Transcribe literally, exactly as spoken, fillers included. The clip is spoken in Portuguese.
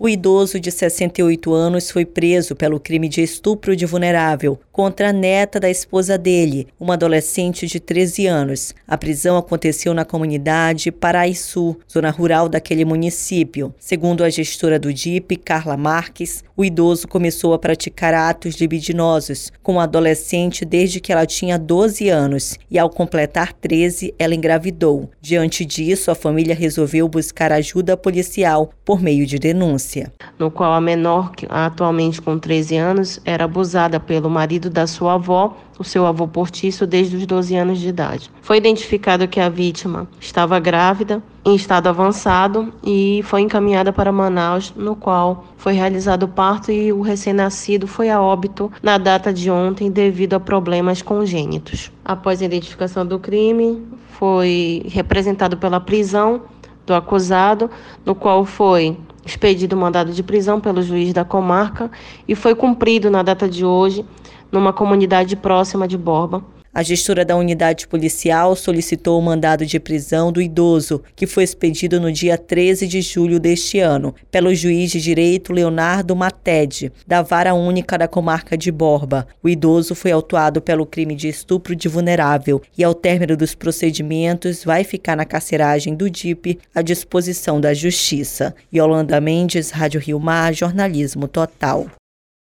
O idoso de sessenta e oito anos foi preso pelo crime de estupro de vulnerável contra a neta da esposa dele, uma adolescente de treze anos. A prisão aconteceu na comunidade Paraíso, zona rural daquele município. Segundo a gestora do D I P, Carla Marques, o idoso começou a praticar atos libidinosos com a adolescente desde que ela tinha doze anos e, ao completar treze, ela engravidou. Diante disso, a família resolveu buscar ajuda policial por meio de denúncia. No qual a menor, atualmente com treze anos, era abusada pelo marido da sua avó, o seu avô postiço, desde os doze anos de idade. Foi identificado que a vítima estava grávida, em estado avançado, e foi encaminhada para Manaus, no qual foi realizado o parto e o recém-nascido foi a óbito na data de ontem devido a problemas congênitos. Após a identificação do crime, foi representado pela prisão do acusado, no qual foi expedido o mandado de prisão pelo juiz da comarca e foi cumprido na data de hoje numa comunidade próxima de Borba. A gestora da unidade policial solicitou o mandado de prisão do idoso, que foi expedido no dia treze de julho deste ano, pelo juiz de direito Leonardo Matede, da Vara Única da Comarca de Borba. O idoso foi autuado pelo crime de estupro de vulnerável e, ao término dos procedimentos, vai ficar na carceragem do D I P à disposição da Justiça. Yolanda Mendes, Rádio Rio Mar, Jornalismo Total.